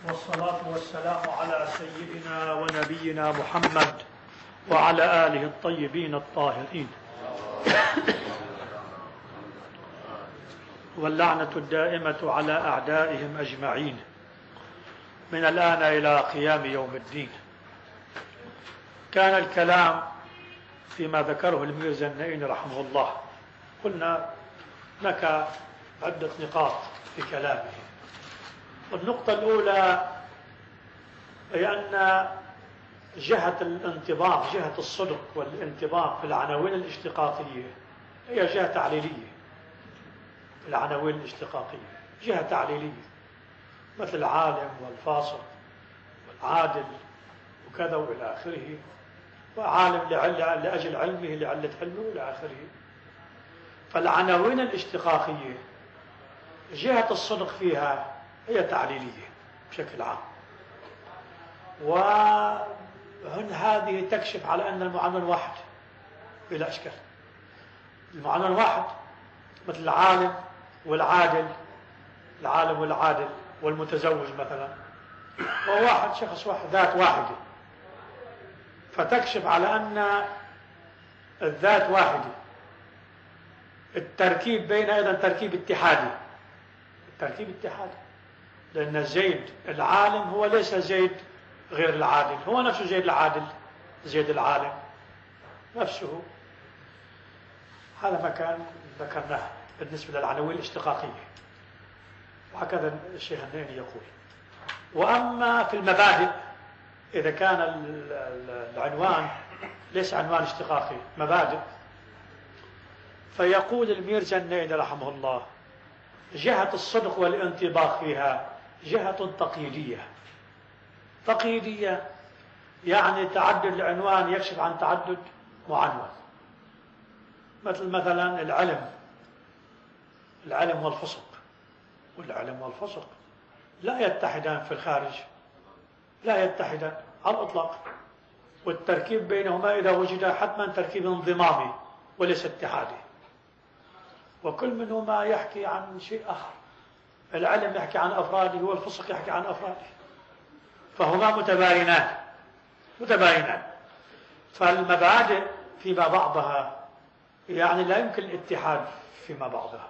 والصلاة والسلام على سيدنا ونبينا محمد وعلى آله الطيبين الطاهرين، واللعنة الدائمة على أعدائهم أجمعين من الآن إلى قيام يوم الدين. كان الكلام فيما ذكره الميرزا النائين رحمه الله. قلنا لك عدة نقاط في كلامه. النقطة الأولى هي أن جهة الانطباق، جهة الصدق والانطباق في العناوين الاشتقاقية هي جهة تعليلية. العناوين الاشتقاقية جهة تعليلية، مثل العالم والفاسق والعادل وكذا وإلى آخره، وعالم لأجل علمه لعلة علمه إلى آخره. فالعناوين الاشتقاقية جهة الصدق فيها هي تعليلية بشكل عام، وهن هذه تكشف على أن المعنون واحد بلا إشكال. المعنون واحد، مثل العالم والعادل، العالم والعادل والمتزوج مثلا، هو واحد، شخص واحد، ذات واحدة، فتكشف على أن الذات واحدة. التركيب بين أيضا تركيب اتحادي، التركيب اتحادي، لأن زيد العالم هو ليس زيد غير العادل، هو نفسه زيد العادل، زيد العالم نفسه. هذا ما كان ذكرناه بالنسبة للعناوين الاشتقاقية، وهكذا الشيخ النائي يقول. وأما في المبادئ، إذا كان العنوان ليس عنوان اشتقاقي، مبادئ، فيقول الميرزا النائي رحمه الله: جهة الصدق والانطباق فيها جهة تقييدية. تقييدية يعني تعدد العنوان يكشف عن تعدد معنون. مثلا العلم والفسق، والعلم والفسق لا يتحدان في الخارج، لا يتحدان على الإطلاق، والتركيب بينهما إذا وجد حتما تركيب انضمامي وليس اتحادي، وكل منهما يحكي عن شيء آخر. العلم يحكي عن أفراده والفسق يحكي عن أفراده، فهما متباينان. فالمبادئ فيما بعضها يعني لا يمكن الاتحاد فيما بعضها.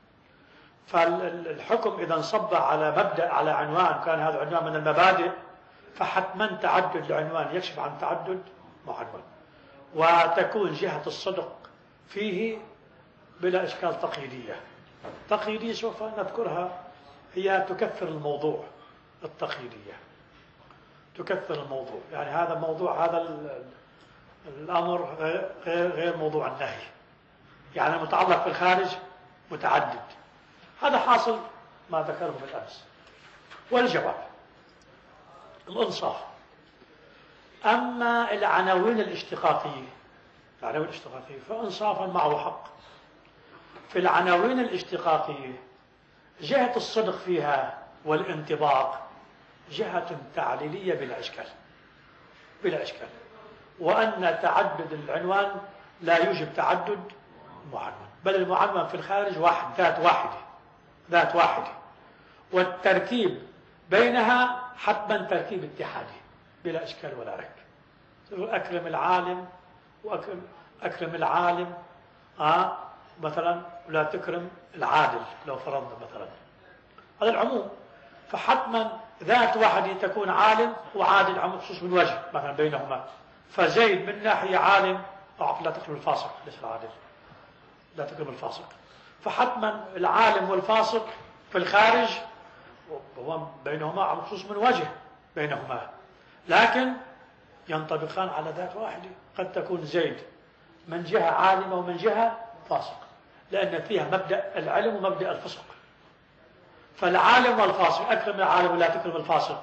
فالحكم إذا انصب على مبدأ، على عنوان، كان هذا عنوان من المبادئ، فحتما تعدد العنوان يكشف عن تعدد معنون، وتكون جهة الصدق فيه بلا إشكال تقييدية. تقييدية سوف نذكرها، هي تكثر الموضوع. التقييدية تكثر الموضوع، يعني هذا موضوع، هذا الأمر غير موضوع النهي، يعني المتعلق في الخارج متعدد. هذا حاصل ما ذكره بالأمس. والجواب الإنصاف. أما العناوين الاشتقاقية، فإنصافا معه حق. في العناوين الاشتقاقية جهة الصدق فيها والانطباق جهة تعليلية بلا إشكال، وأن تعدد العنوان لا يوجب تعدد معنون، بل المعنون في الخارج واحد، ذات واحدة، والتركيب بينها حتما تركيب اتحادي بلا إشكال ولا ريب. أكرم العالم وأكرم العالم مثلا، ولا تكرم العادل لو فرضنا مثلا، هذا العموم. فحتما ذات واحدة تكون عالم وعادل عن خصوص من وجه مثلا بينهما. فزيد من ناحية عالم، لا تكرم الفاسق، ليس العادل، لا تكرم الفاسق. فحتما العالم والفاسق في الخارج بينهما عن خصوص من وجه بينهما، لكن ينطبقان على ذات واحدة. قد تكون زيد من جهة عالمة ومن جهة فاسق، لأن فيها مبدأ العلم ومبدأ الفسق. فالعالم والفاسق، أكرم العالم ولا تكرم الفاسق،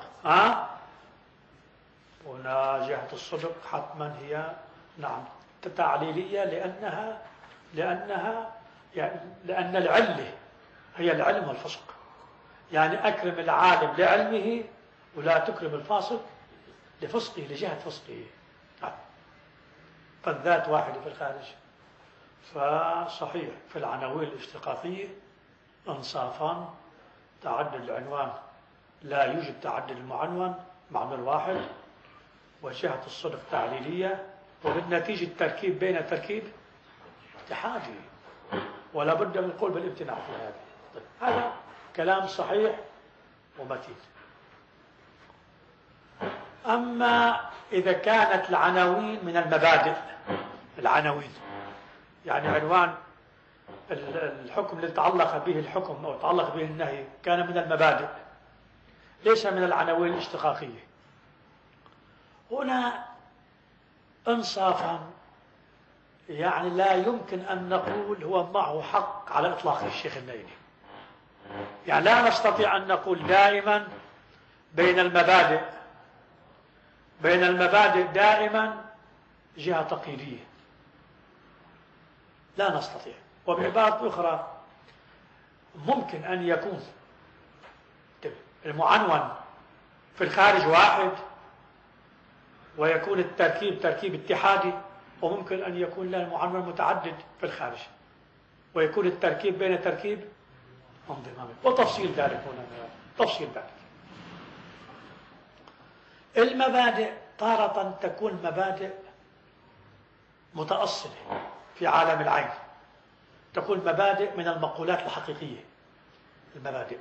هنا جهة الصدق حتما هي نعم تعليلية، لأن العلة هي العلم والفسق. يعني أكرم العالم لعلمه ولا تكرم الفاسق لفسقه، لجهة فسقه. فالذات واحدة في الخارج. فصحيح في العناوين الاشتقاقية انصافان، تعدد العنوان لا يوجد تعدد المعنون معنى الواحد، وجهة الصدق تعليلية، وبالنتيجة التركيب بين تركيب اتحادي، ولا بد من القول بالامتناع في هذا. طيب هذا كلام صحيح ومتين. أما إذا كانت العناوين من المبادئ، العناوين يعني عنوان الحكم اللي تعلق به الحكم أو تعلق به النهي كان من المبادئ ليس من العناوين الاشتقاقية، هنا إنصافا يعني لا يمكن أن نقول هو معه حق على إطلاق الشيخ النيني. يعني لا نستطيع أن نقول دائما بين المبادئ دائما جهة تقييدية، لا نستطيع. وبعبارة أخرى ممكن أن يكون المعنون في الخارج واحد ويكون التركيب تركيب اتحادي، وممكن أن يكون له المعنون متعدد في الخارج ويكون التركيب بين تركيب انضمامي، وتفصيل ذلك هنا تفصيل ذلك. المبادئ تارة تكون مبادئ متأصلة في عالم العين، تكون مبادئ من المقولات الحقيقية المبادئ.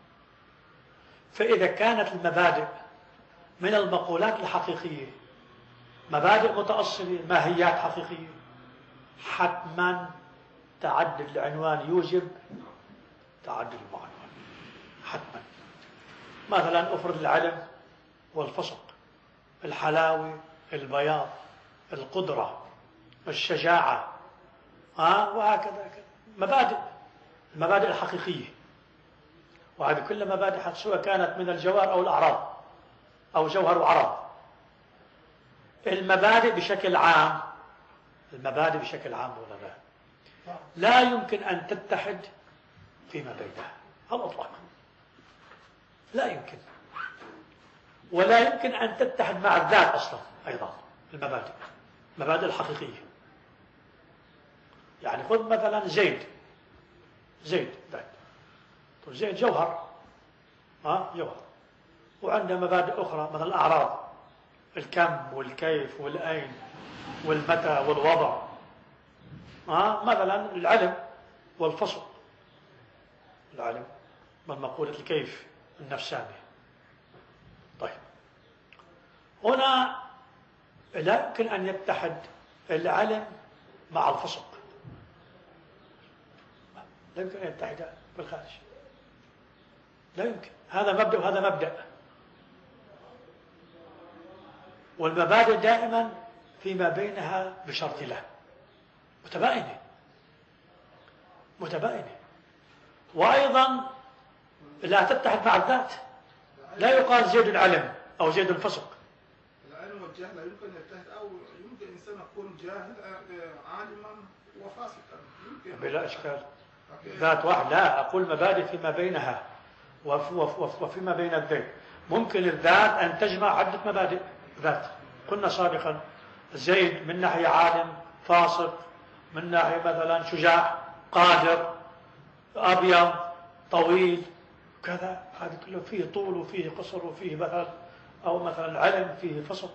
فإذا كانت المبادئ من المقولات الحقيقية مبادئ متأصلة ماهيات حقيقية، حتما تعدد العنوان يوجب تعدد المعنون حتما. مثلا افرض العلم والفسق، الحلاوة البياض، القدرة الشجاعة، وهكذا مبادئ، المبادئ الحقيقية. وهذه كلها مبادئ سواء كانت من الجوهر أو الأعراض أو جوهر وأعراض. المبادئ بشكل عام، المبادئ بشكل عام لا يمكن أن تتحد فيما بينها على الإطلاق، لا يمكن، ولا يمكن أن تتحد مع الذات أصلا أيضا. المبادئ الحقيقية، يعني خذ مثلا زيد جوهر، جوهر، وعنده مبادئ أخرى مثل الأعراض، الكم والكيف والأين والمتى والوضع، مثلا العلم والفصل، العلم من مقولة الكيف النفساني. طيب هنا لا يمكن أن يتحد العلم مع الفسق، لا يمكن أن يتحد في الخارج، لا يمكن. هذا مبدأ وهذا مبدأ، والمبادئ دائما فيما بينها بشرط له متباينة. وأيضا لا تتحد مع الذات، لا يقال زيد العلم أو زيد الفسق. العلم والجهل لا يمكن يتحد، أو يمكن إنسان يكون جاهل عالما وفاسقا، بلا إشكال. ذات واحد، لا أقول مبادئ فيما بينها وفيما بين الذات. ممكن الذات أن تجمع عدة مبادئ ذات. قلنا سابقا زيد من ناحية عالم فاسق، من ناحية مثلا شجاع قادر أبيض طويل كذا، هذا كله فيه طول وفيه قصر وفيه مثلا، أو مثلا العلم فيه فسق،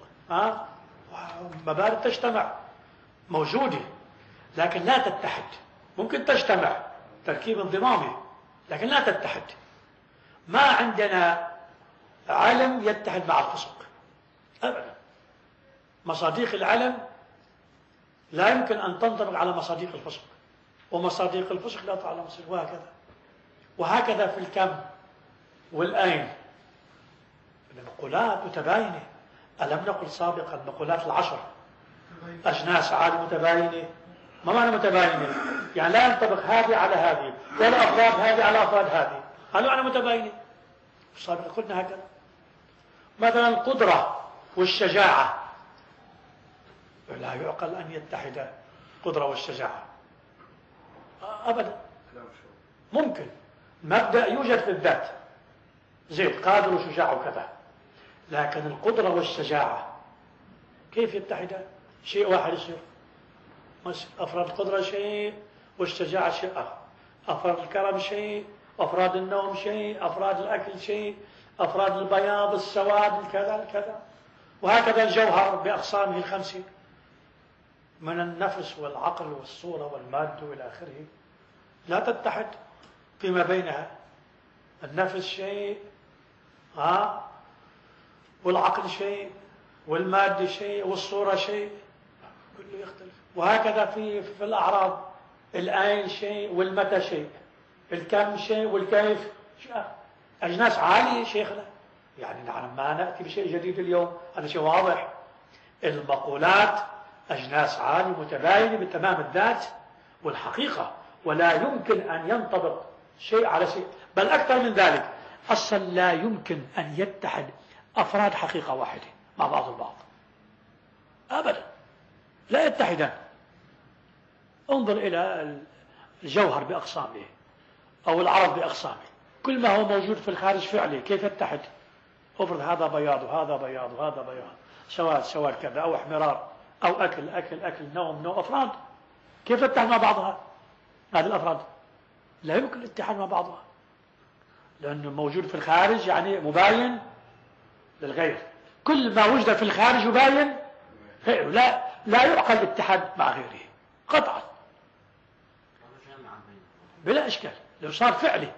مبادئ تجتمع موجودة لكن لا تتحد. ممكن تجتمع تركيب انضمامي لكن لا تتحد. ما عندنا علم يتحد مع الفسق أبدا. مصادق العلم لا يمكن أن تنطبق على مصادق الفسق، ومصادق الفسق لا تعلم مصادق، وهكذا في الكم والأين. المقولات متباينة. ألم نقل سابقا المقولات العشر أجناس عالم متباينة؟ ما معنى متباينة؟ يعني لا ينطبق هذه على هذه ولا أفراد هذه على أفراد هذه، هذا معنى متباينة. سابقا قلنا هكذا. مثلا القدرة والشجاعة لا يعقل أن يتحدا القدرة والشجاعة أبدا. ممكن مبدأ يوجد في الذات، زيد قادر وشجاع وكذا، لكن القدرة والشجاعة كيف يتحدا؟ شيء واحد يصير. أفراد القدرة شيء والشجاعة شيء آخر، أفراد الكرم شيء، أفراد النوم شيء، أفراد الأكل شيء، أفراد البياض، السواد، الكذا الكذا. وهكذا الجوهر بأقسامه الخمسة، من النفس والعقل والصورة والمادة إلى آخره، لا تتحد فيما بينها. النفس شيء، والعقل شيء، والمادة شيء، والصورة شيء، كله يختلف. وهكذا في الأعراض، الأين شيء والمتى شيء، الكم شيء والكيف شيء. أجناس عالية شيخنا، يعني نحن ما نأتي بشيء جديد اليوم، هذا شيء واضح. المقولات أجناس عالية متباينة بتمام الذات والحقيقة، ولا يمكن أن ينطبق شيء على شيء، بل أكثر من ذلك، أصلا لا يمكن أن يتحد أفراد حقيقة واحدة مع بعض البعض أبدا، لا يتحدان. انظر إلى الجوهر بأقسامه أو العرض بأقسامه، كل ما هو موجود في الخارج فعلي كيف يتحد؟ افرض هذا بياض وهذا بياض وهذا بياض، سواد سواد كذا، أو احمرار، أو أكل أكل أكل، نوم نوم، أفراد كيف تتحد مع بعضها؟ هذه الأفراد لا يمكن الاتحاد مع بعضها، لأنه موجود في الخارج يعني مباين للغير. كل ما وجد في الخارج يباين غيره، لا يعقل الاتحاد مع غيره قطعا بلا إشكال، لو صار فعلي.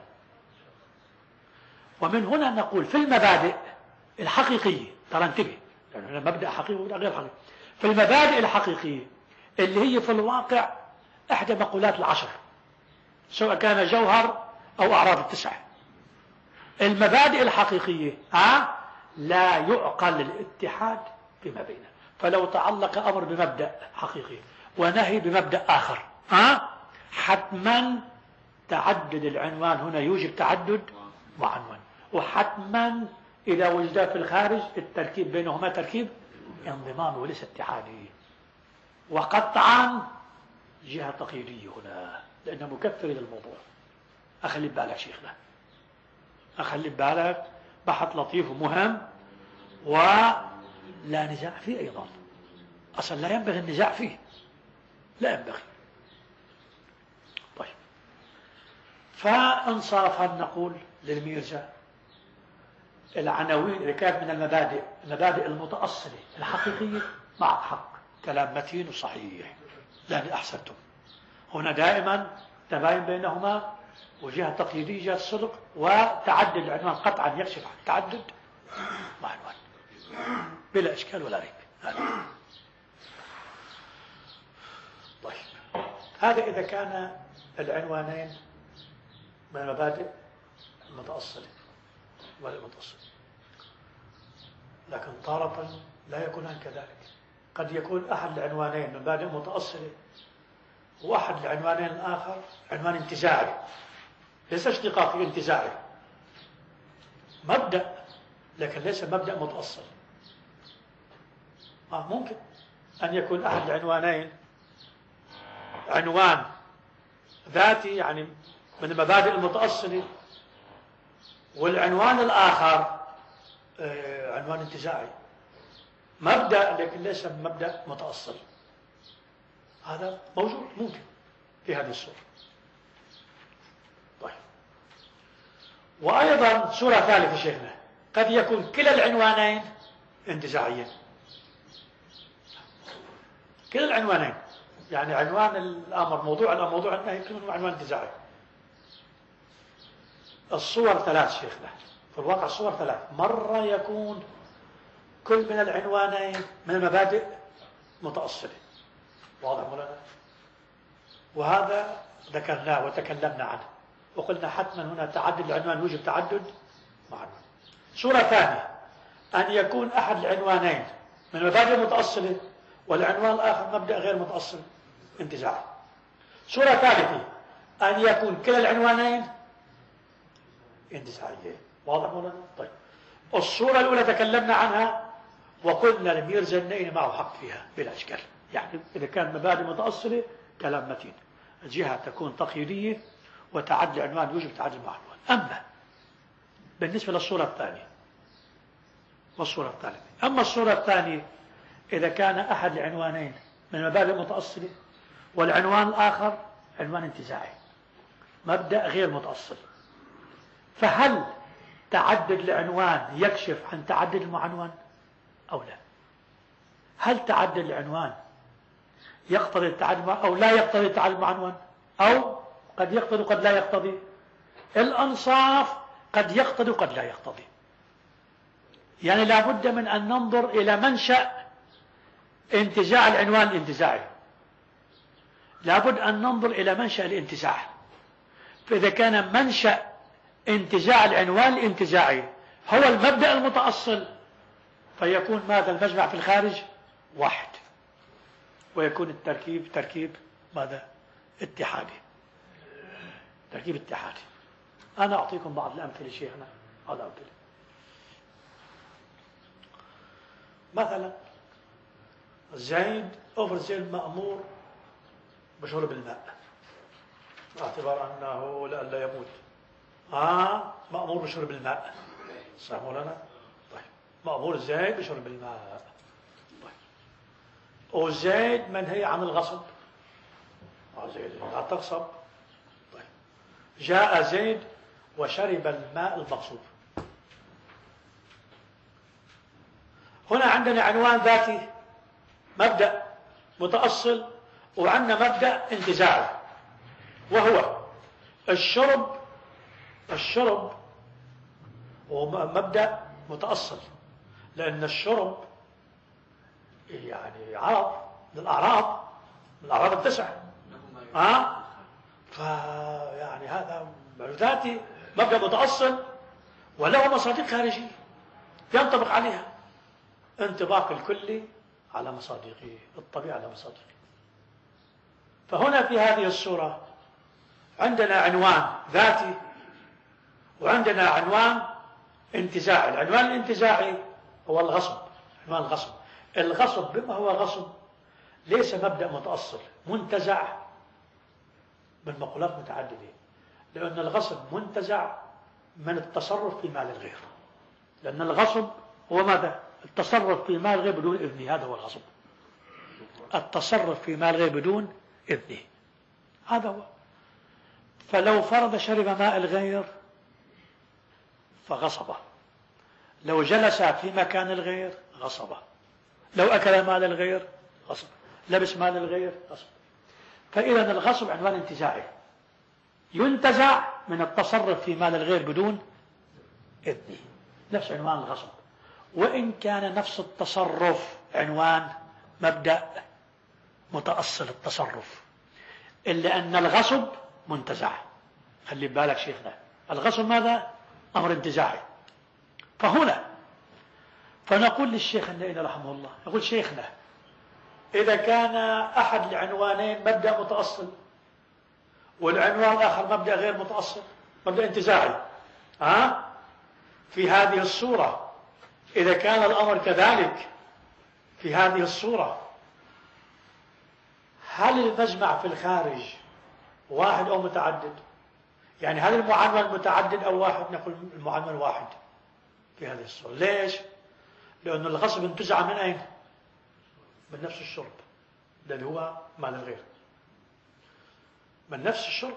ومن هنا نقول في المبادئ الحقيقية، ترى انتبه، لأنه مبدأ حقيقي وغير حقيقي. في المبادئ الحقيقية اللي هي في الواقع إحدى مقولات العشر، سواء كان جوهر أو أعراض التسعة، المبادئ الحقيقية لا يعقل الاتحاد فيما بينه. فلو تعلق أمر بمبدأ حقيقي ونهي بمبدأ آخر، حتما تعدد العنوان هنا يوجب تعدد وعنوان، وحتما إذا وجد في الخارج التركيب بينهما تركيب انضمام وليس اتحادي. وقطعا جهة تقييدية هنا، لأنه مكثر للموضوع. أخلي ببالك شيخنا، أخلي ببالك، بحث لطيف ومهم ولا نزاع فيه أيضا، أصلا لا ينبغي النزاع فيه، لا ينبغي. طيب، فانصافا نقول للميرزا العناوين اللي كانت من المبادئ المتأصلة الحقيقية مع حق، كلام متين وصحيح، لأن أحسنتم. هنا دائما تباين بينهما، وجهة تقييدية، جهة الصدق، وتعدد العنوان قطعا يكشف عن التعدد مع عنوان بلا إشكال ولا ريب. طيب، هذا إذا كان العنوانين من المبادئ المتأصلة والمتأصلة. لكن تارة لا يكونان كذلك، قد يكون أحد العنوانين من مبادئ متأصلة، وأحد العنوانين الآخر عنوان انتزاعي، ليس اشتقاقي، انتزاعي، مبدأ لكن ليس مبدأ متأصل. ممكن أن يكون أحد العنوانين عنوان ذاتي، يعني من المبادئ المتأصلة، والعنوان الآخر عنوان انتزاعي، مبدأ لكن ليس مبدأ متأصل. هذا موجود، ممكن في هذه الصورة. طيب، وأيضا صورة ثالثة شيخنا، قد يكون كلا العنوانين انتزاعيين، كلا العنوانين، يعني عنوان الأمر موضوع الأمر موضوع النهي كلهم عنوان انتزاعي. الصور ثلاث شيخنا، في الواقع الصور ثلاث، مرة يكون كل من العنوانين من المبادئ متأصلة، واضح مولانا؟ وهذا ذكرناه وتكلمنا عنه، وقلنا حتما هنا تعدد العنوان يوجب تعدد مع عنوان. صورة ثانية أن يكون أحد العنوانين من المبادئ متأصلة والعنوان الآخر مبدأ غير متأصل انتزاعي. صورة ثالثة أن يكون كلا العنوانين انتزاعيين، واضح مولانا؟ طيب، الصورة الأولى تكلمنا عنها وقلنا الميرزا النين معه حق فيها بلا إشكال، يعني إذا كان مبادئ متأصلة كلام متين، الجهة تكون تقييدية وتعدد العنوان يوجب تعدد مع عنوان. أما بالنسبة للصورة الثانية والصورة الثالثة، أما الصورة الثانية إذا كان أحد العنوانين من المبادئ متأصلة والعنوان الآخر عنوان انتزاعي، مبدأ غير متأصل، فهل تعدد العنوان يكشف عن تعدد المعنون أو لا؟ هل تعدد العنوان يقتضي التعدد أو لا يقتضي التعدد المعنون، أو قد يقتضي وقد لا يقتضي؟ الأنصاف قد يقتضي وقد لا يقتضي. يعني لا بد من أن ننظر إلى منشأ انتزاع العنوان الانتزاعي، لا بد أن ننظر إلى منشأ الانتزاع. فإذا كان منشأ انتزاع العنوان الانتزاعي هو المبدأ المتأصل، فيكون ماذا؟ المجمع في الخارج واحد، ويكون التركيب تركيب ماذا؟ اتحادي، تركيب اتحادي. أنا أعطيكم بعض الأمثلة شيخنا. هذا أمثلة مثلا زيد زيد مأمور بشرب الماء باعتبار أنه لئلا يموت. مأمور بشرب الماء، صح مولانا؟ طيب مأمور زيد بشرب الماء. طيب وزيد منهي عن الغصب. زيد لا تغصب. طيب جاء زيد وشرب الماء المغصوب. هنا عندنا عنوان ذاتي، مبدأ متأصل، وعندنا مبدأ انتزاعي، وهو الشرب. الشرب هو مبدأ متأصل، لأن الشرب يعني عرض من الأعراض التسع. فيعني هذا ذاتي مبدأ متأصل وله مصادر خارجية ينطبق عليها انطباق الكلي على مصادقه، الطبيعة على مصادقه. فهنا في هذه الصورة عندنا عنوان ذاتي وعندنا عنوان انتزاعي. العنوان الانتزاعي هو الغصب، عنوان الغصب. الغصب بما هو غصب ليس مبدأ متأصل منتزع من مقولات متعددة، لأن الغصب منتزع من التصرف في مال الغير، لأن الغصب هو ماذا؟ التصرف في مال الغير بدون إذنه، هذا هو الغصب، التصرف في مال الغير بدون إذنه، هذا هو. فلو فرض شرب ماء الغير فغصبه، لو جلس في مكان الغير غصبه، لو أكل مال الغير غصب، لبس مال الغير غصب. فإذا الغصب عنوان انتزاعي ينتزع من التصرف في مال الغير بدون إذنه، نفس عنوان الغصب، وإن كان نفس التصرف عنوان مبدأ متأصل التصرف، إلا أن الغصب منتزع. خلي بالك شيخنا، الغصب ماذا؟ أمر انتزاعي. فهنا فنقول للشيخ النائي رحمه الله، نقول شيخنا إذا كان أحد العنوانين مبدأ متأصل والعنوان الآخر مبدأ غير متأصل، مبدأ انتزاعي، في هذه الصورة، إذا كان الأمر كذلك في هذه الصورة، هل المجمع في الخارج واحد أو متعدد؟ يعني هل المعنون متعدد أو واحد؟ نقول المعنون واحد في هذه الصورة. ليش؟ لأن الغصب انتزع من أين؟ من نفس الشرب الذي هو مال الغير، من نفس الشرب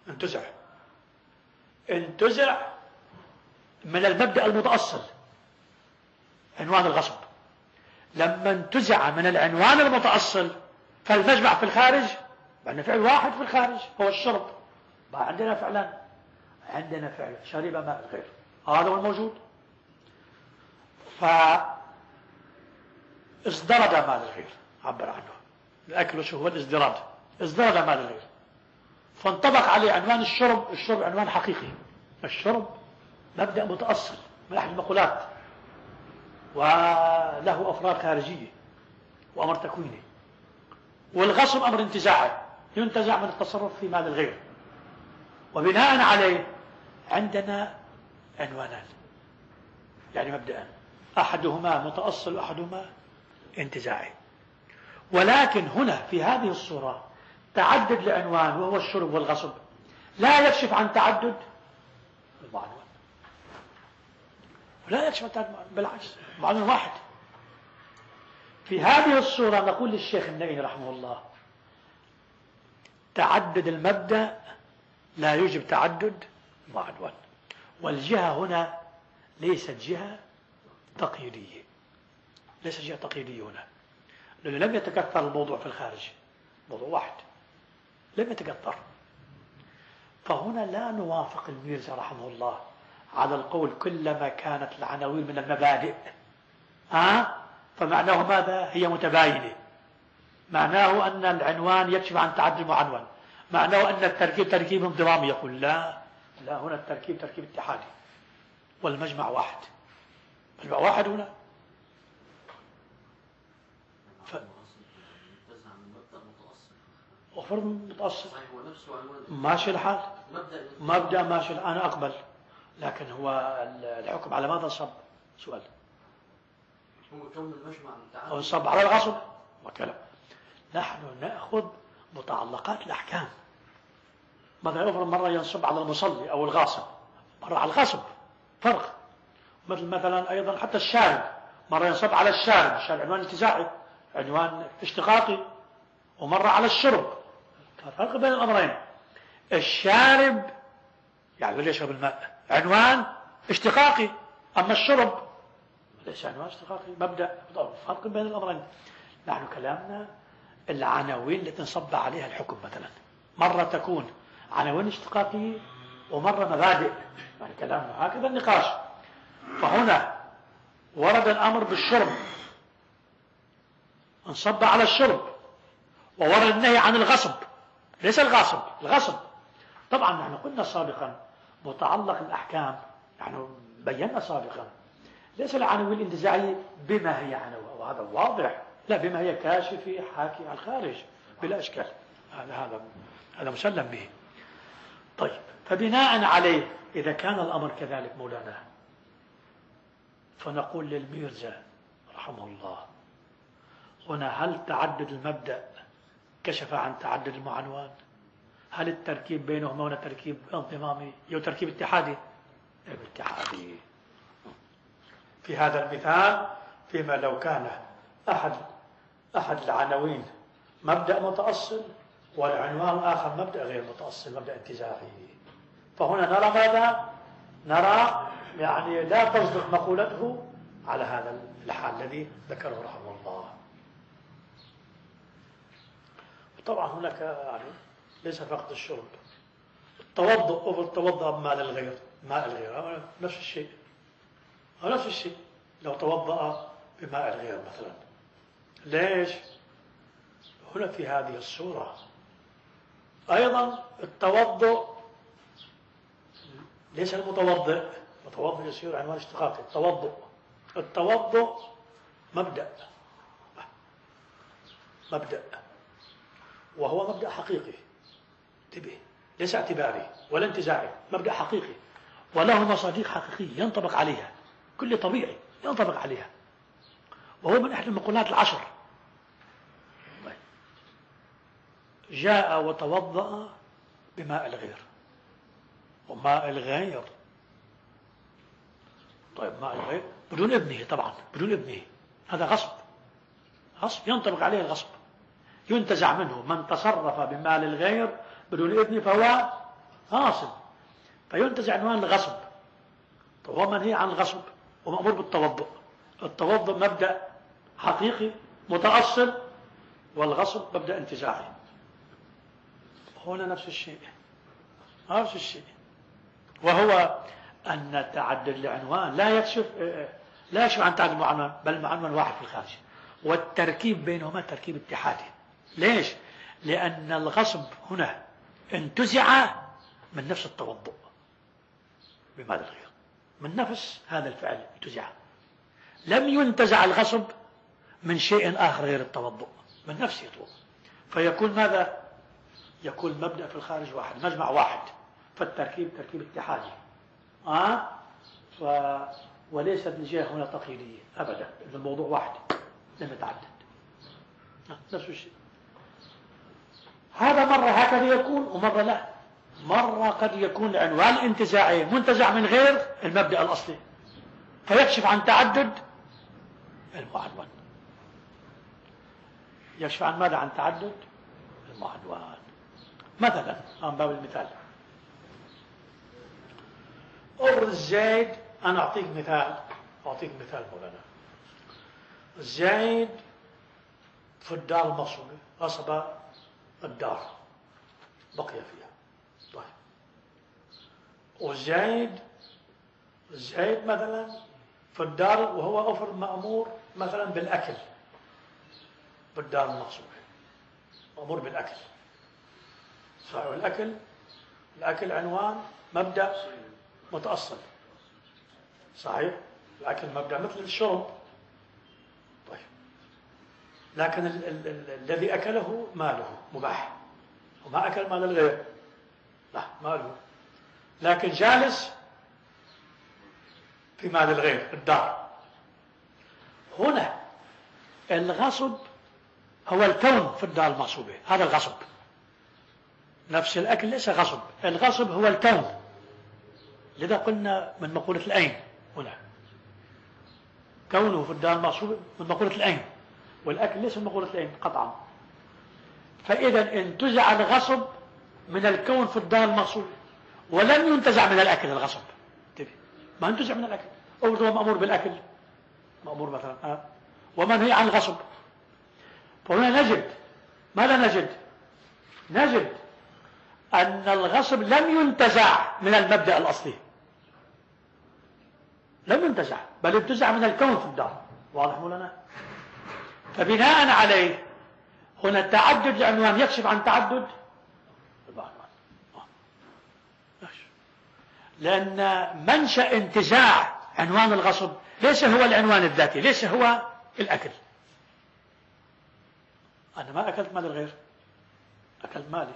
انتزع من المبدأ المتأصل عنوان الغصب. لما انتزع من العنوان المتأصل فالمجمع في الخارج، عندنا فعل واحد في الخارج هو الشرب، عندنا فعلان، عندنا فعل شرب ماء الغير، هذا هو الموجود. ازدرد مال الغير، عبر عنه الأكل شو هو الازدراد، ازدرد مال الغير، فانطبق عليه عنوان الشرب. الشرب عنوان حقيقي، الشرب مبدأ متأصل من أحد المقولات وله أفراد خارجية وأمر تكويني، والغصب أمر انتزاعي ينتزع من التصرف في مال الغير. وبناء عليه عندنا عنوانان، يعني مبدأان، أحدهما متأصل وأحدهما انتزاعي. ولكن هنا في هذه الصورة تعدد لعنوان وهو الشرب والغصب لا يكشف عن تعدد المعنون، لا يكشف عن تعدد، بالعكس المعنون واحد. في هذه الصورة نقول للشيخ النائي رحمه الله تعدد المبدأ لا يوجب تعدد المعنون، والجهة هنا ليست جهة تقييدية، ليست جهة تقييدية هنا، لأنه لم يتكثر الموضوع في الخارج، موضوع واحد لم يتكثر. فهنا لا نوافق الميرزا رحمه الله على القول كلما كانت العناوين من المبادئ فمعناه ماذا؟ هي متباينة، معناه أن العنوان يكشف عن تعدد المعنون، معناه أن التركيب تركيب انضمامي. يقول لا، هنا التركيب تركيب اتحادي والمجمع واحد، مجمع واحد هنا. وفرض متأصل ماشي الحال، مبدأ ماشي، أنا أقبل، لكن هو الحكم على ماذا صب؟ سؤال. هو كون المجمع متعدد أو صب على الغصب وكلام. نحن نأخذ متعلقات الأحكام. مثلا يفرض مرة ينصب على المصلي أو الغاصب، مرة على الغصب، فرق. مثلا أيضا حتى الشارب، مرة ينصب على الشارب، الشارب عنوان انتزاعي، عنوان اشتقاقي، ومرة على الشرب. فرق بين الأمرين. الشارب يعني اللي يشرب الماء عنوان اشتقاقي، أما الشرب ليس عنوان اشتقاقي، مبدأ. فرق بين الأمرين. نحن كلامنا العناوين التي انصب عليها الحكم، مثلا مرة تكون عناوين اشتقاقية ومرة مبادئ، يعني كلامنا هكذا النقاش. فهنا ورد الأمر بالشرب، انصب على الشرب، وورد النهي عن الغصب، ليس الغاصب، الغصب. طبعا نحن قلنا سابقا متعلق الأحكام، نحن بينا سابقا ليس العناوين الانتزاعية بما هي عناوين، وهذا واضح، لا، بما هي كاشفة حاكي على الخارج بلا إشكال، هذا مسلم به. طيب، فبناء عليه إذا كان الأمر كذلك مولانا، فنقول للميرزا رحمه الله هنا هل تعدد المبدأ كشف عن تعدد المعنوان؟ هل التركيب بينهما هنا تركيب انضمامي أو تركيب اتحادي؟ اتحادي. في هذا المثال، فيما لو كان أحد العناوين مبدأ متأصل والعنوان الآخر مبدأ غير متأصل، مبدأ انتزاعي، فهنا نرى ماذا؟ نرى يعني لا تصدق مقولته على هذا الحال الذي ذكره رحمه الله. طبعا هناك يعني ليس فقط الشرب، التوضؤ بماء الغير، ماء الغير نفس الشيء، نفس الشيء. لو توضأ بماء الغير مثلا، ليش؟ هنا في هذه الصورة أيضا التوضؤ ليس المتوضئ، متوضئ يصير عنوان اشتقاقي. التوضؤ مبدأ، وهو مبدأ حقيقي، انتبه، ليس اعتباري ولا انتزاعي، مبدأ حقيقي وله مصادق حقيقية ينطبق عليها، كل طبيعي ينطبق عليها، وهو من أحد المقولات العشر. جاء وتوضأ بماء الغير، وماء الغير، طيب ماء الغير بدون ابنه، طبعا بدون ابنه، هذا غصب ينطبق عليه الغصب، ينتزع منه. من تصرف بمال الغير بدون ابنه فهو غاصب، فينتزع عنوان الغصب. فهو منهي عن الغصب ومأمور بالتوضؤ. التوضؤ مبدأ حقيقي متأصل، والغصب مبدأ انتزاعي. هنا نفس الشيء، وهو أن تعدد العنوان لا يكشف عن تعدد المعنون، بل المعنون واحد في الخارج، والتركيب بينهما تركيب اتحادي. ليش؟ لأن الغصب هنا انتزع من نفس التوضؤ بماء الغير، من نفس هذا الفعل انتزع، لم ينتزع الغصب من شيء آخر غير التوضؤ، من نفسه يتوضأ، فيكون ماذا؟ يكون مبدأ في الخارج واحد، مجمع واحد، فالتركيب تركيب اتحادي. وليست الجهة هنا تقييدية أبدا، الموضوع واحد لم يتعدد، نفس الشيء. هذا مرة هكذا يكون ومرة لا، مرة قد يكون العنوان انتزاعي منتزع من غير المبدأ الأصلي، فيكشف عن تعدد المعنون. يكشف عن ماذا؟ عن تعدد المعنون. مثلا عن باب المثال، افرض زيد أنا أعطيك مثال مولانا. زيد في الدار المغصوبة غصب الدار بقي فيها. طيب. وزيد مثلا في الدار وهو أفر مأمور مثلا بالأكل بالدار المغصوبة، مأمور بالأكل. صحيح. الأكل عنوان مبدأ متأصل. صحيح. الأكل مبدأ مثل الشرب. طيب. لكن الذي أكله ماله مباح، وما أكل مال الغير، لا ماله، لكن جالس في مال الغير الدار. هنا الغصب هو الكون في الدار المغصوبة، هذا الغصب. نفس الأكل ليس غصب، الغصب هو الكون. لذا قلنا من مقولة الأين هنا، كونه في الدار المغصوبة من مقولة الأين، والأكل ليس من مقولة الأين قطعا. فإذا انتزع الغصب من الكون في الدار المغصوبة، ولم ينتزع من الأكل الغصب. ما انتزع من الأكل، أو هو مأمور بالأكل، مأمور مثلا ومنهي عن الغصب. فهنا نجد ماذا نجد أن الغصب لم ينتزع من المبدأ الأصلي، لم ينتزع، بل انتزع من الكون في الدار. واضح مولانا؟ فبناء عليه هنا تعدد العنوان يكشف عن تعدد العنوان، لأن منشأ انتزاع عنوان الغصب ليس هو العنوان الذاتي، ليس هو الأكل. أنا ما أكلت مال الغير، أكلت مالي.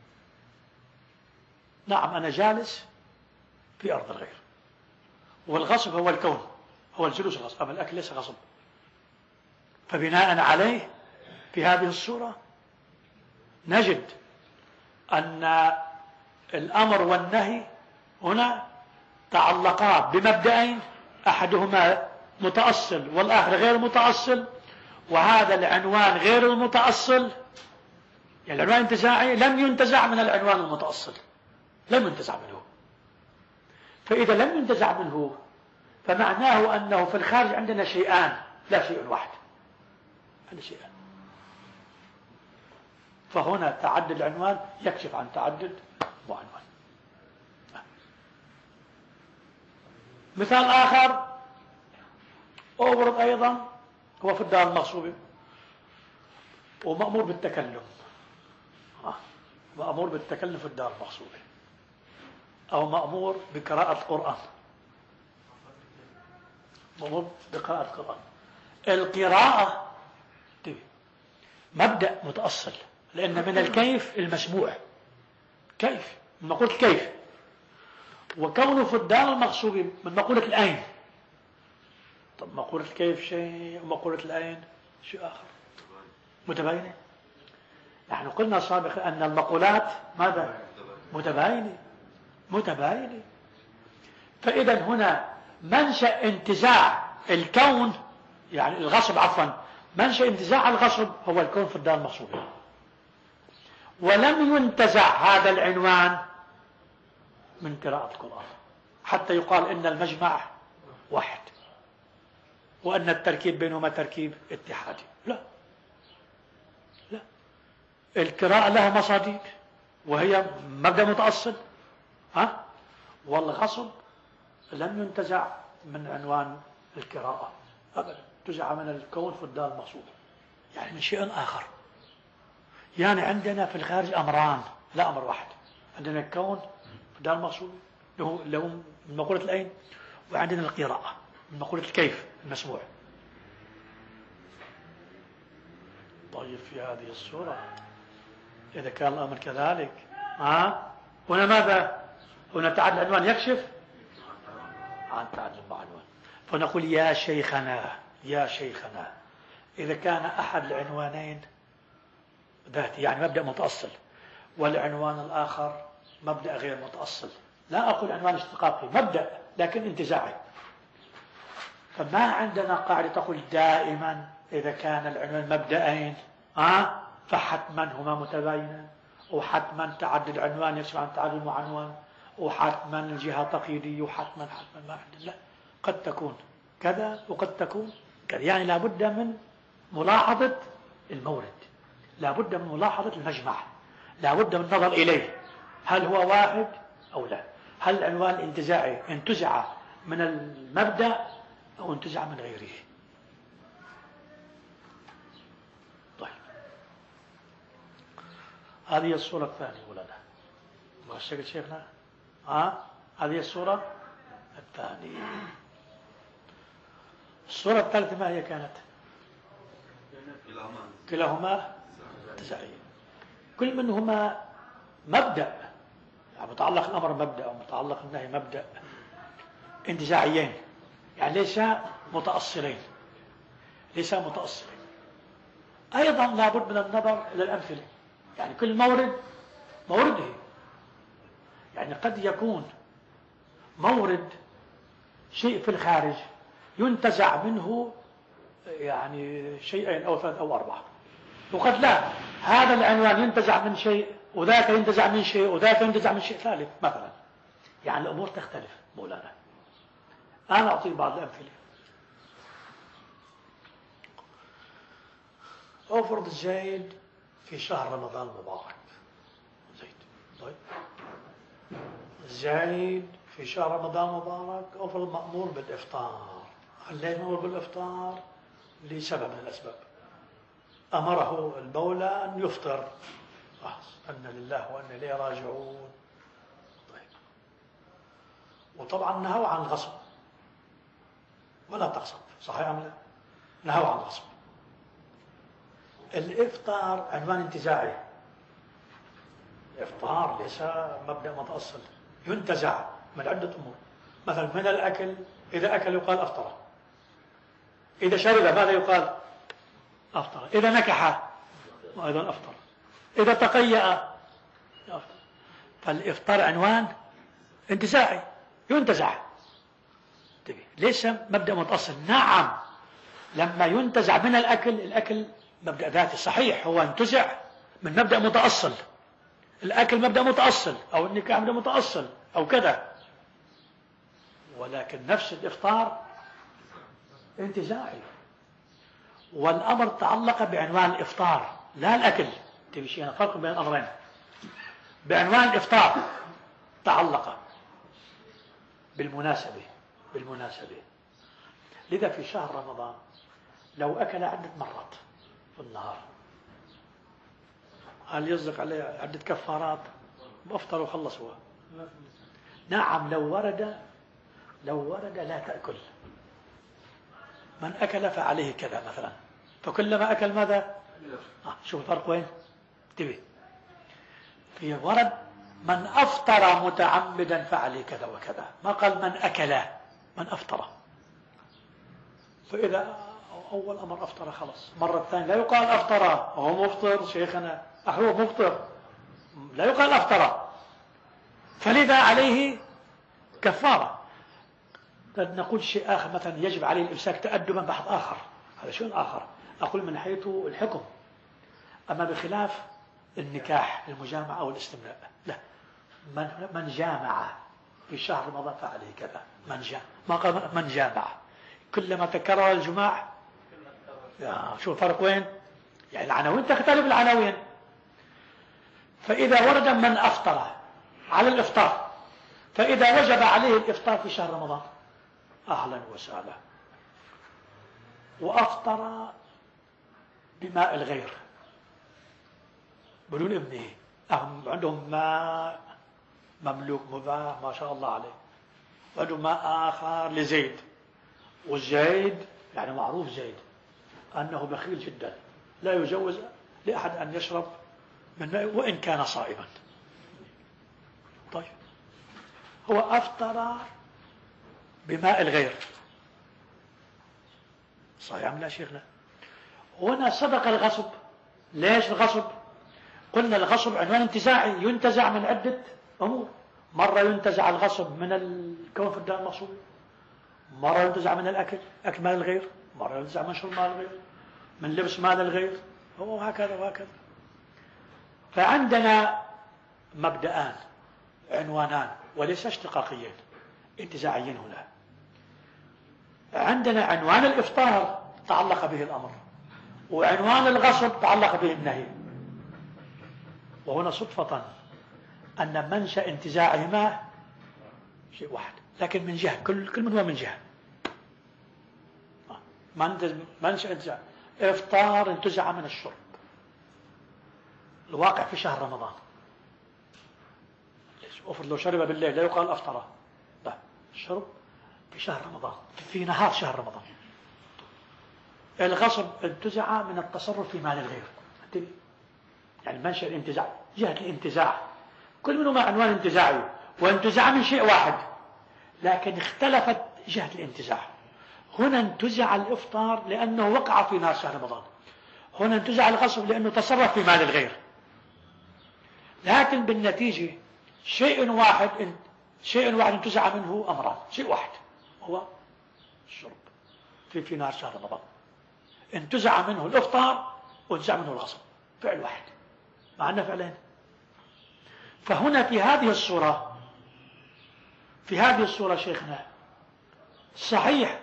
نعم أنا جالس في أرض الغير، والغصب هو الكون، هو الجلوس الغصب، أما الأكل ليس غصب. فبناء عليه في هذه الصورة نجد أن الأمر والنهي هنا تعلقا بمبدأين، أحدهما متأصل والآخر غير متأصل. وهذا العنوان غير المتأصل، يعني العنوان الانتزاعي لم ينتزع من العنوان المتأصل، لم ينتزع منه. فإذا لم ينتزع منه فمعناه أنه في الخارج عندنا شيئان لا شيء واحد، هذا شيئان. فهنا تعدد العنوان يكشف عن تعدد وعنوان. مثال آخر أورد أيضا هو في الدار المغصوبة، ومأمور بالتكلم، مأمور بالتكلم في الدار المغصوبة، أو مأمور بقراءة القرآن، مأمور بقراءة القرآن. القراءة مبدأ متأصل، لأن من الكيف المسموع، كيف من مقولة كيف، وكونه في الدار المغصوبة من مقولة الأين. طب مقولة الكيف شيء ومقولة الأين شيء آخر، متباينة. نحن قلنا سابقا أن المقولات ماذا؟ متباينة. فإذا هنا منشأ انتزاع الكون، يعني الغصب عفوا، منشأ انتزاع الغصب هو الكون في الدار المغصوبة، ولم ينتزع هذا العنوان من قراءة القرآن حتى يقال إن المجمع واحد وأن التركيب بينهما تركيب اتحادي. لا، القراءة لها مصادر وهي مبدأ متأصل، والغصب لم ينتزع من عنوان القراءة أبدا، انتزع من الكون في الدار المغصوبة، يعني من شيء آخر. يعني عندنا في الخارج أمران لا أمر واحد، عندنا الكون في الدار المغصوبة اللي هو من مقولة الأين، وعندنا القراءة من مقولة الكيف المسموع. طيب في هذه الصورة إذا كان الأمر كذلك هنا ماذا؟ هنا تعدد العنوان يكشف عن تعدد العنوان. فنقول يا شيخنا إذا كان أحد العنوانين ذاتي، يعني مبدأ متأصل، والعنوان الآخر مبدأ غير متأصل، لا أقول عنوان اشتقاقي، مبدأ لكن انتزاعي، فما عندنا قاعدة تقول دائما إذا كان العنوان مبدأين فحتما هما متباينان، وحتما تعدد عنوان يكشف عن تعدد معنوان، وحتما الجهة تقييدية، وحتما ما عندنا. لا، قد تكون كذا وقد تكون كذا. يعني لابد من ملاحظة المورد، لابد من ملاحظة المجمع، لابد من النظر إليه، هل هو واحد أو لا، هل العنوان الانتزاعي انتزع من المبدأ أو انتزع من غيره. طيب، هذه الصورة الثانية مولانا، مغشق شيخنا. هذه الصورة الثانية. الصورة الثالثة ما هي كانت؟ كلاهما انتزاعية، كل منهما مبدأ، يعني متعلق الأمر مبدأ ومتعلق النهي مبدأ، انتزاعيين، يعني ليس متأصلين، ليس متأصلين. أيضا لابد من النظر إلى الأمثلة، يعني كل مورده، يعني قد يكون مورد شيء في الخارج ينتزع منه يعني شيئين أو ثلاث أو أربعة، وقد لا، هذا العنوان ينتزع من شيء وذاك ينتزع من شيء وذاك ينتزع من شيء ثالث مثلا، يعني الأمور تختلف مولانا. أنا أعطيك بعض الأمثلة. أفرض زيد في شهر رمضان المبارك، زيد، طيب زيد في شهر رمضان المبارك أفرض مأمور بالإفطار. ليه مأمور بالإفطار؟ لسبب من الأسباب، أمره المولى أن يفطر، أن لله وأن إليه راجعون. طيب، وطبعا نهوا عن الغصب، ولا تغصب، صحيح أم لا؟ نهوا عن الغصب. الإفطار عنوان انتزاعي، الإفطار ليس مبدأ متأصل، ينتزع من عدة أمور، مثلا من الأكل، إذا أكل يقال أفطر، إذا شرب ماذا يقال؟ أفطر، إذا نكح وأيضا أفطر، إذا تقيأ أفطر. فالإفطار عنوان انتزاعي ينتزع، ليس مبدأ متأصل. نعم، لما ينتزع من الأكل مبدأ ذاتي صحيح، هو انتزع من مبدأ متأصل، الأكل مبدأ متأصل أو النكاح مبدأ متأصل أو كذا، ولكن نفس الإفطار انتزاعي، والأمر تعلق بعنوان الإفطار لا الأكل. تبي فرق بين الأمرين، بعنوان الإفطار تعلق بالمناسبة. لذا في شهر رمضان لو أكل عدة مرات في النهار، هل يصدق عليه عدة كفارات؟ أفطر وخلصوا. نعم، لو ورد لا تأكل، من أكل فعليه كذا مثلا، فكلما أكل ماذا؟ شوف الفرق وين؟ انتبه، في ورد من أفطر متعمدا فعليه كذا وكذا، ما قال من أكل، من أفطر. فإذا أول أمر أفطر خلص، مرة الثانية لا يقال أفطر وهو مفطر شيخنا، هو مفطر، لا يقال أفطر، فلذا عليه كفارة. قد نقول شيء آخر، مثلا يجب عليه الإمساك تأدبا بحث آخر، هذا شيء آخر، أقول من حيث الحكم. أما بخلاف النكاح، المجامعة أو الاستمناء، لا، من جامع في شهر رمضان فعليه كذا، ما قال من جامع، كلما تكرر الجماع. شو الفرق وين؟ يعني العناوين تختلف العناوين. فإذا ورد من أفطر على الإفطار، فإذا وجب عليه الإفطار في شهر رمضان أهلا وسهلا، وأفطر بماء الغير بدون ابنه، عندهم ماء مملوك مباح ما شاء الله عليه، وعندهم ماء آخر لزيد، والزيد يعني معروف زيد أنه بخيل جدا، لا يجوز لأحد أن يشرب من ماء وإن كان صائما. طيب، هو أفطر بماء الغير، صحيح لا شيخنا؟ هنا صدق الغصب. ليش الغصب؟ قلنا الغصب عنوان انتزاعي ينتزع من عدة أمور، مرة ينتزع الغصب من الكون في الدار المغصوب، مرة ينتزع من الأكل، أكل مال الغير، مرة ينتزع من شرب مال الغير، من لبس مال الغير، وهكذا وهكذا. فعندنا مبدأان، عنوانان، وليس اشتقاقيين، انتزاعيين هنا. عندنا عنوان الإفطار تعلق به الأمر، وعنوان الغصب تعلق به النهي، وهنا صدفة أن منشأ انتزاعهما شيء واحد، لكن من جهة، كل من هو من جهة. منشأ انتزاع إفطار انتزع من الشرب، الواقع في شهر رمضان. افرض لو شرب بالليل لا يقال أفطر، لا، الشرب في شهر رمضان، في نهار شهر رمضان. الغصب انتزع من التصرف في مال الغير، يعني منشأ الانتزاع، جهة الانتزاع، كل منهما عنوان انتزاعي، وانتزع من شيء واحد، لكن اختلفت جهة الانتزاع. هنا انتزع الإفطار لأنه وقع في نهار شهر رمضان، هنا انتزع الغصب لأنه تصرف في مال الغير، لكن بالنتيجة شيء واحد انتزع منه أمران، شيء واحد هو الشرب في نهار شهر رمضان، انتزع منه الإفطار وانتزع منه الغصب، فعل واحد مع أنه فعلين. فهنا في هذه الصورة شيخنا صحيح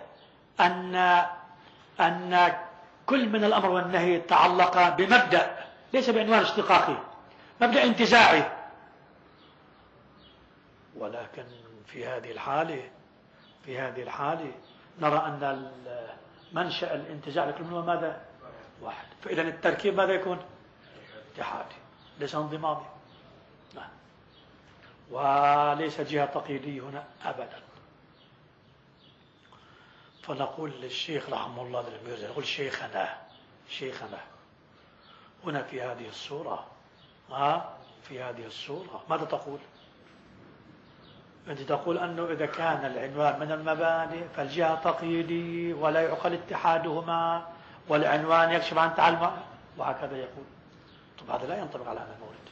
أن كل من الأمر والنهي تعلق بمبدأ ليس بعنوان اشتقاقي، مبدأ انتزاعي، ولكن في هذه الحالة نرى أن منشأ الانتزاع لكل منهما ماذا؟ واحد. فإذا التركيب ماذا يكون؟ اتحادي ليس انضمامي، وليس جهة تقييدية هنا أبدا. فنقول للشيخ رحمه الله للميرزا، نقول شيخنا هنا في هذه الصورة ماذا تقول؟ أنت تقول أنه إذا كان العنوان من المبادئ فالجهة تقييدي ولا يعقل اتحادهما، والعنوان يكشف عن تعلم، وهكذا يقول. طب هذا لا ينطبق على هذا المورد،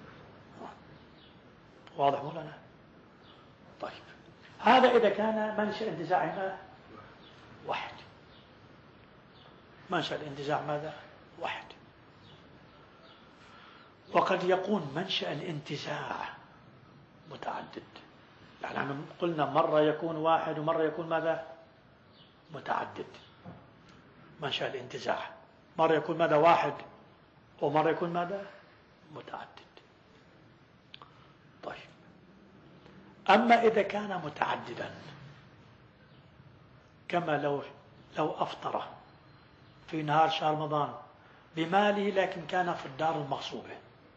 واضح مولانا؟ طيب، هذا إذا كان منشأ انتزاعهما واحد، منشأ الانتزاع ماذا؟ واحد. وقد يكون منشأ الانتزاع متعدد، يعني قلنا مرة يكون واحد ومرة يكون ماذا؟ متعدد. منشأ الانتزاع مرة يكون ماذا؟ واحد، ومرة يكون ماذا؟ متعدد. طيب، أما إذا كان متعددا كما لو أفطر في نهار شهر رمضان بماله، لكن كان في الدار المغصوبة،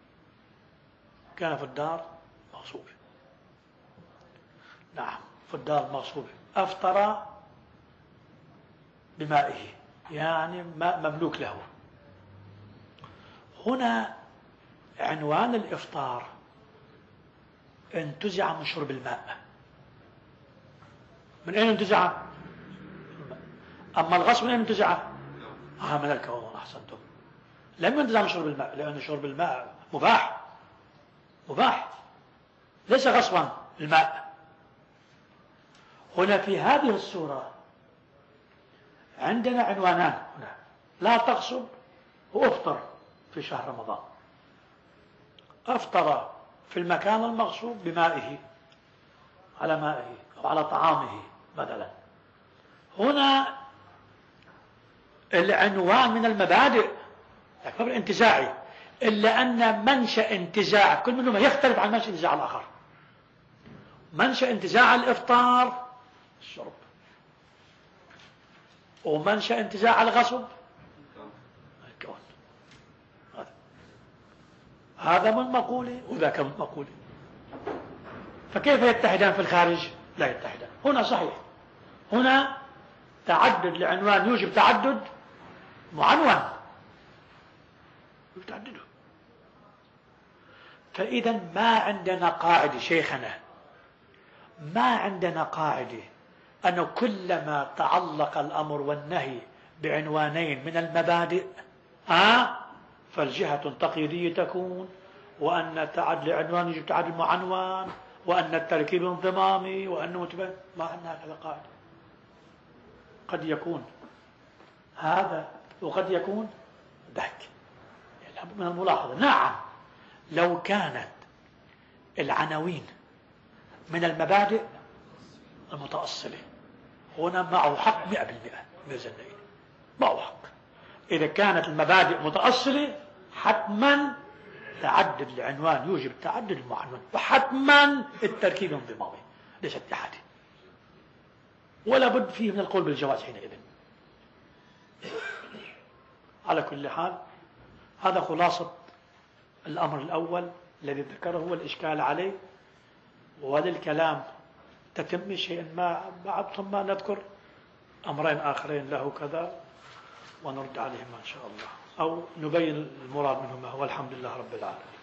نعم، في الدار المغصوبة، أفطر بمائه، يعني ماء مملوك له. هنا عنوان الإفطار انتزع من شرب الماء. من أين انتزع؟ أما الغصب من أين انتزع؟ من الكون. أحسنتم، لم ينتزع من شرب الماء، لأن شرب الماء مباح ليس غصبا الماء. هنا في هذه الصورة عندنا عنوانان، هنا لا تغصب وأفطر في شهر رمضان. أفطر في المكان المغصوب بمائه، على مائه أو على طعامه بدلا. هنا العنوان من المبادئ لكن الانتزاعي، إلا أن منشأ انتزاع كل منهما يختلف عن منشأ انتزاع الآخر. منشأ انتزاع الإفطار الشرب، ومنشأ انتزاع الغصب الكون. هذا من مقولة وذاك من مقولة، فكيف يتحدان في الخارج؟ لا يتحدان. هنا صحيح، هنا تعدد لعنوان يوجب تعدد معنون يتعدده. فإذا ما عندنا قاعدة شيخنا، ما عندنا قاعدة أنه كلما تعلق الأمر والنهي بعنوانين من المبادئ فالجهة تقييدية تكون، وأن تعدل عنوان يجب تعدل معنون، وأن التركيب انضمامي، وأنه متبادل. ما عندنا هكذا قاعدة. قد يكون هذا وقد يكون ذاك، من الملاحظة. نعم، لو كانت العناوين من المبادئ المتأصلة هنا معه حق 100% ميرزا النائلي، معه حق. إذا كانت المبادئ متأصلة حتما تعدد العنوان يوجب تعدد المعنون، وحتما التركيب الانضمامي ليس اتحادي، ولا بد فيه من القول بالجواز حينئذ. على كل حال هذا خلاصة الأمر الأول الذي ذكره والإشكال عليه، وللكلام تتم شيء ما بعد، ثم نذكر أمرين آخرين له كذا ونرد عليهما إن شاء الله، أو نبين المراد منهما. والحمد لله رب العالمين.